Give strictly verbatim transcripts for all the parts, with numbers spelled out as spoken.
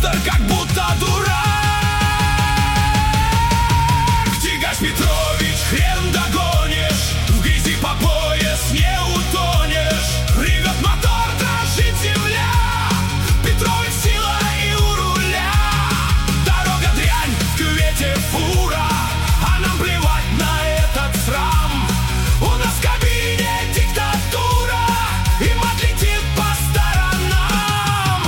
терминатор, как будто дурак. Тигач Петрович, хрен догонишь, в грязи по пояс не утонешь. Ревет мотор, дрожит земля, Петрович сила и у руля. Дорога дрянь, в кювете фура, а нам плевать на этот срам. У нас в кабине диктатура, и мат летит по сторонам.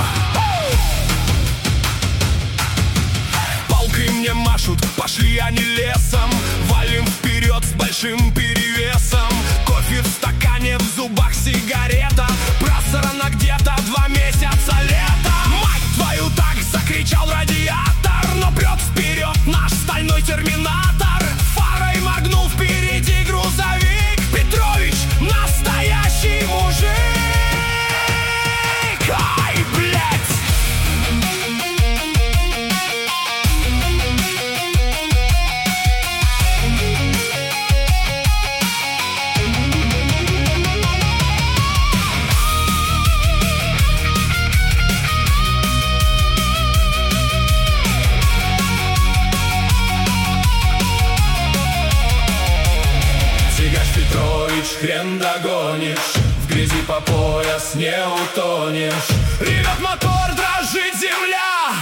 Палкой мне машут, пошли они лесом. Валим вперед с большим перевесом. Кофе в стакане, в зубах сигарета. Просрано где-то два месяца лета. Мать твою, так закричал радиатор. Но прет вперед наш стальной терминатор. Фарой моргнул впереди грузовик. Петрович настоящий мужик. Ай, блядь! Тигач Петрович, хрен догонишь, в грязи по пояс не утонешь. Ревет мотор, дрожит земля,